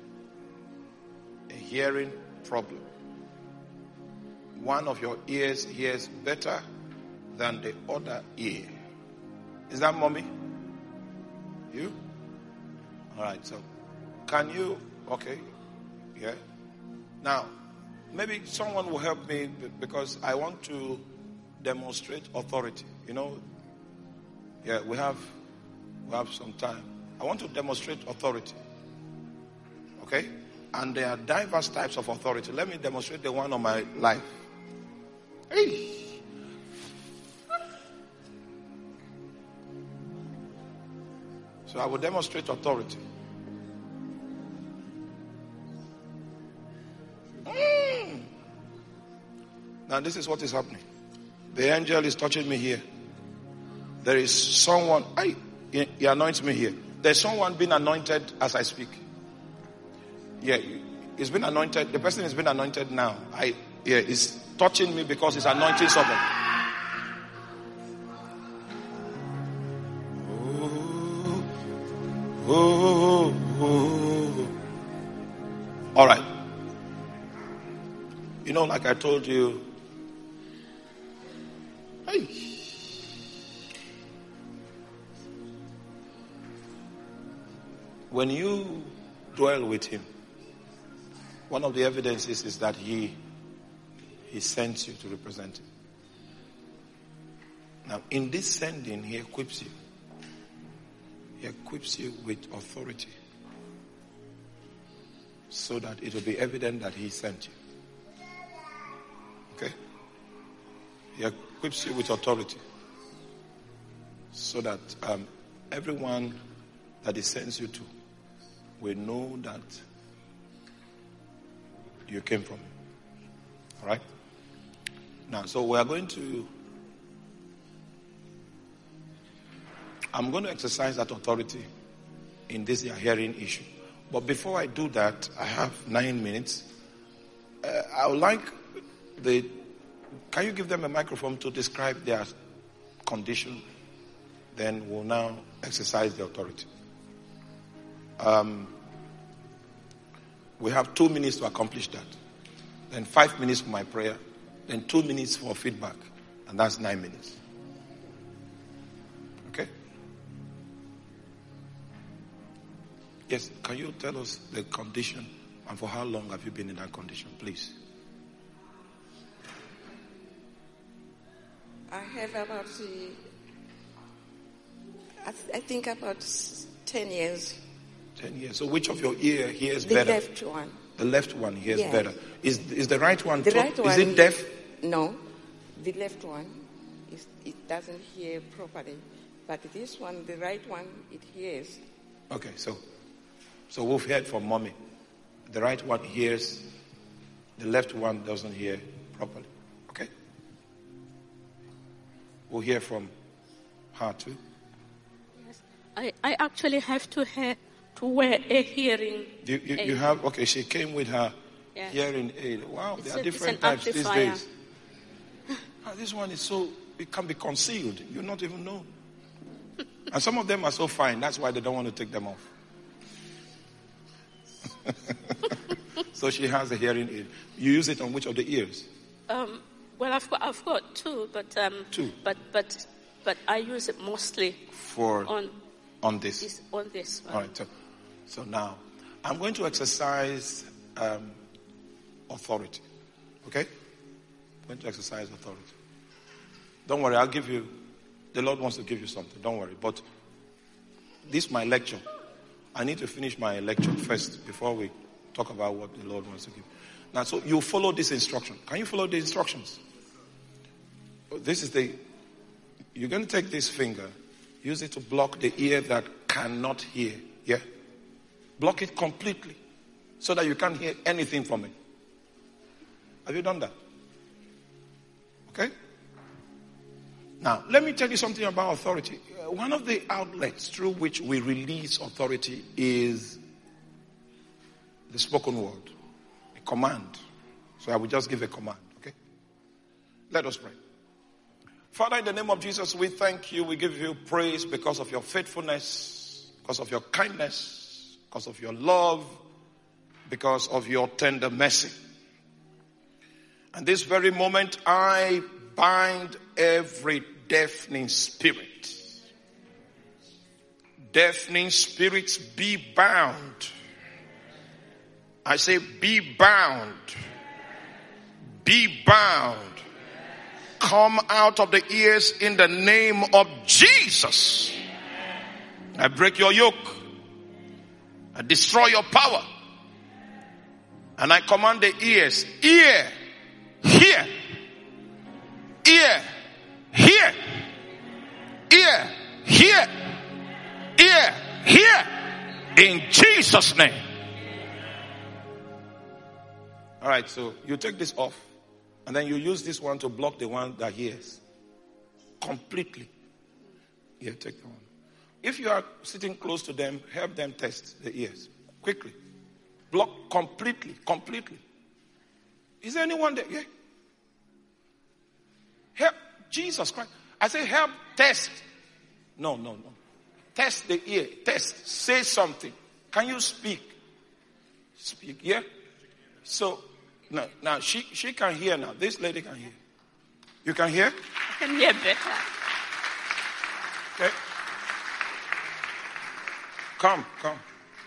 A hearing problem. One of your ears hears better than the other ear. Is that mommy? You? All right, so can you, okay, yeah. Now, maybe someone will help me because I want to demonstrate authority. You know, yeah, we have, we have some time. I want to demonstrate authority. Okay? And there are diverse types of authority. Let me demonstrate the one on my life. Hey. So I will demonstrate authority. Mm. Now this is what is happening. The angel is touching me here. There is someone, I, he, he anoints me here. There's someone being anointed as I speak. Yeah, he's been anointed. The person has been anointed now. I, yeah, he's touching me because he's anointing someone. Oh, oh, oh. All right. You know, like I told you, hey. When you dwell with him, one of the evidences is that he he sends you to represent him. Now, in this sending, he equips you. He equips you with authority so that it will be evident that he sent you. Okay? He equips you with authority so that um, everyone that he sends you to will know that you came from him. All right? Now, so we are going to, I'm going to exercise that authority in this hearing issue. But before I do that, I have nine minutes. Uh, I would like the, can you give them a microphone to describe their condition? Then we'll now exercise the authority. Um, we have two minutes to accomplish that. Then five minutes for my prayer. Then two minutes for feedback. And that's nine minutes. Okay? Yes, can you tell us the condition and for how long have you been in that condition, please? I have about, uh, I, th- I think about ten years. Ten years. So which of your ear hears the better? The left one. The left one hears Yeah. better. Is is the right one? The to- right one. Is it deaf? No, the left one, is, it doesn't hear properly. But this one, the right one, it hears. Okay, so so we've heard from mommy. The right one hears. The left one doesn't hear properly. Okay. We'll hear from her too. Yes, I, I actually have to hear, to wear a hearing You, you, aid. you have, okay, she came with her Yes. hearing aid. Wow, It's there are a- different it's an types these amplifier. days. Ah, this one is so, it can be concealed. You not even know. And some of them are so fine, that's why they don't want to take them off. So she has a hearing aid. You use it on which of the ears? Um, well, I've got, I've got two, but um, Two. but but but I use it mostly For on on this. this on this one. All right. So, so now, I'm going to exercise um, authority. Okay? I'm going to exercise authority. Don't worry, I'll give you. The Lord wants to give you something. Don't worry. But this is my lecture. I need to finish my lecture first before we talk about what the Lord wants to give. Now, so you follow this instruction. Can you follow the instructions? This is the. You're going to take this finger, use it to block the ear that cannot hear. Yeah? Block it completely so that you can't hear anything from it. Have you done that? Okay? Now, let me tell you something about authority. Uh, one of the outlets through which we release authority is the spoken word, a command. So I will just give a command, okay? Let us pray. Father, in the name of Jesus, we thank you. We give you praise because of your faithfulness, because of your kindness, because of your love, because of your tender mercy. And this very moment, I bind every deafening spirit. Deafening spirits, be bound. I say, be bound. Be bound. Come out of the ears in the name of Jesus. I break your yoke. I destroy your power. And I command the ears, ear, hear, ear, hear, ear, hear, ear, hear, in Jesus' name. All right, so you take this off, and then you use this one to block the one that hears. Completely. Yeah, take the one. If you are sitting close to them, help them test the ears. Quickly. Block completely, completely. Is there anyone there? Yeah. Help. Jesus Christ. I say help, test. No, no, no. Test the ear. Test. Say something. Can you speak? Speak, yeah? So, now, now she, she can hear now. This lady can hear. You can hear? I can hear better. Okay. Come, come.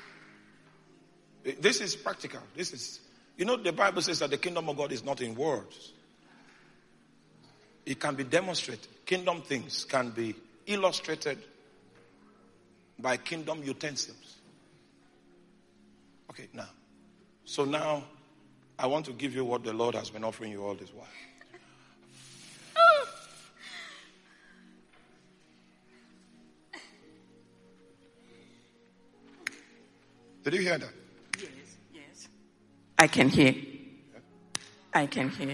This is practical. This is, you know, the Bible says that the kingdom of God is not in words. It can be demonstrated. Kingdom things can be illustrated by kingdom utensils. Okay, now. So now, I want to give you what the Lord has been offering you all this while. Did you hear that? Yes, yes. I can hear. I can hear.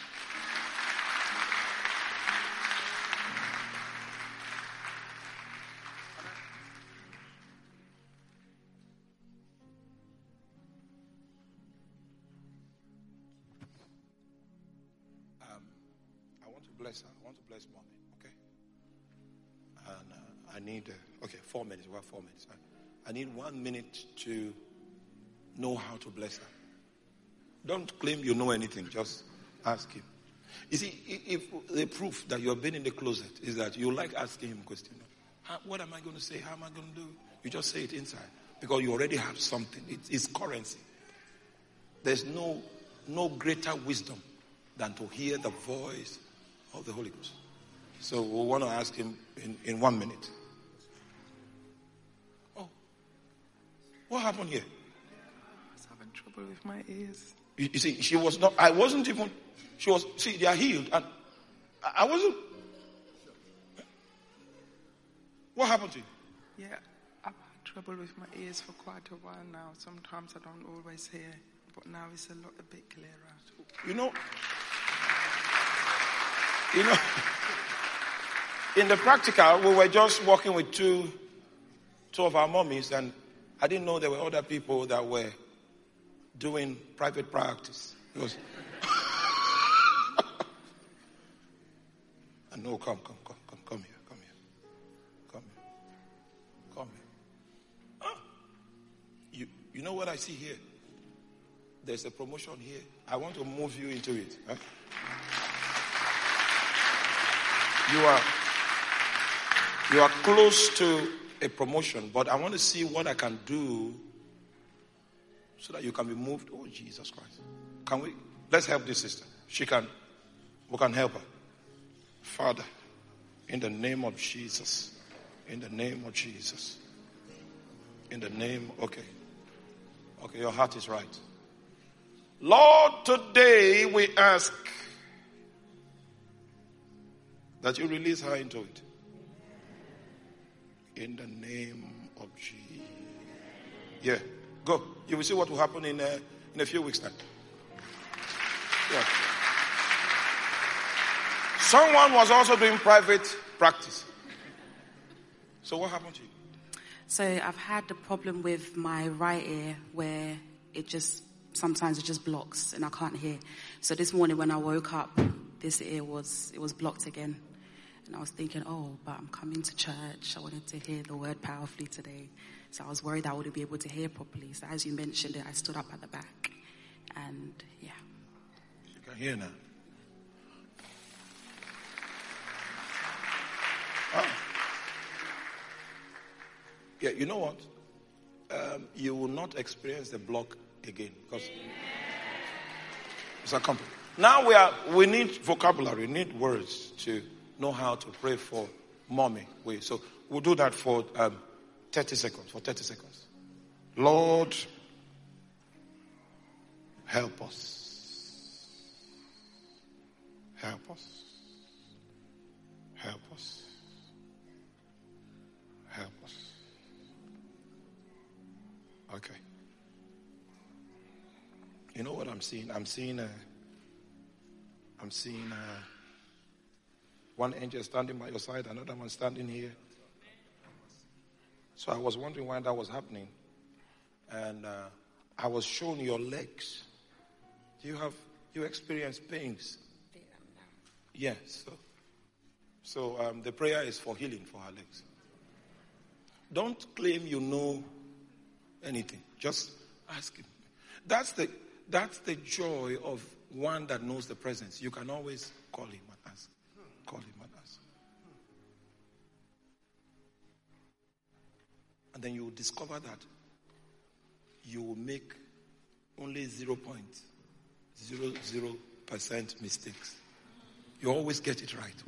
Um, I want to bless her. I want to bless mommy. Okay. And uh, I need. Uh, okay, four minutes. We have four minutes. I, I need one minute to know how to bless her. Don't claim you know anything. Just ask him. You see, if the proof that you have been in the closet is that you like asking him questions. What am I going to say? How am I going to do? You just say it inside. Because you already have something. It is currency. There's no, no greater wisdom than to hear the voice of the Holy Ghost. So we want to ask him in, in one minute. What happened here? I was having trouble with my ears. You, you see, she was not, I wasn't even, she was, see, they are healed. And I, I wasn't. What happened to you? Yeah, I've had trouble with my ears for quite a while now. Sometimes I don't always hear, but now it's a lot, a bit clearer. You know, you know, in the practical, we were just working with two, two of our mommies, and I didn't know there were other people that were doing private practice. It was and no, come, come, come, come, come here, come here, come here, come here. Ah, you, you know what I see here? There's a promotion here. I want to move you into it. Huh? You are, you are close to a promotion, but I want to see what I can do so that you can be moved. Oh, Jesus Christ. Can we? Let's help this sister. She can, we can help her. Father, in the name of Jesus, in the name of Jesus, in the name, okay. Okay, your heart is right. Lord, today we ask that you release her into it. In the name of Jesus. Yeah, go. You will see what will happen in a, in a few weeks' time. Yeah. Someone was also doing private practice. So what happened to you? So I've had a problem with my right ear where it just, sometimes it just blocks and I can't hear. So this morning when I woke up, this ear was, it was blocked again. And I was thinking, oh, but I'm coming to church. I wanted to hear the word powerfully today. So I was worried I wouldn't be able to hear properly. So as you mentioned it, I stood up at the back. And yeah. You can hear now. Oh. Yeah, you know what? Um, you will not experience the block again. Because it's a compliment. Now we are, we need vocabulary, we need words to know how to pray for mommy. We, so we'll do that for um, thirty seconds. For thirty seconds. Lord, help us. Help us. Help us. Help us. Okay. You know what I'm seeing? I'm seeing a, I'm seeing a, one angel standing by your side, another one standing here. So I was wondering why that was happening. And uh, I was shown your legs. Do you have, you experience pains? Yes. So, so um, the prayer is for healing for her legs. Don't claim you know anything. Just ask him. That's the, that's the joy of one that knows the presence. You can always call him and ask. Call him and ask. And then you will discover that you will make only zero point zero zero percent mistakes. You always get it right.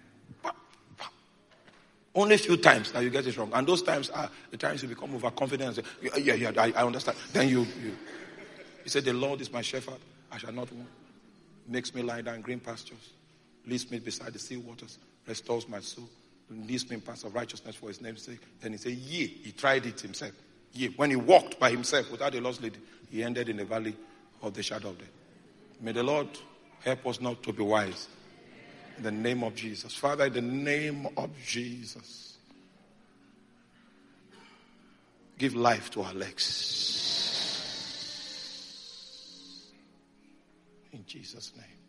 Only a few times that you get it wrong. And those times are the times you become overconfident and say, yeah, yeah, I, I understand. Then you, you, you say, the Lord is my shepherd. I shall not want. Makes me lie down in green pastures. Leads me beside the still waters. Restores my soul. Leads me in paths of righteousness for his name's sake. Then he said, yea. He tried it himself. Yea. When he walked by himself without a lost lady, he ended in the valley of the shadow of death. May the Lord help us not to be wise. In the name of Jesus. Father, in the name of Jesus, give life to our legs. In Jesus' name.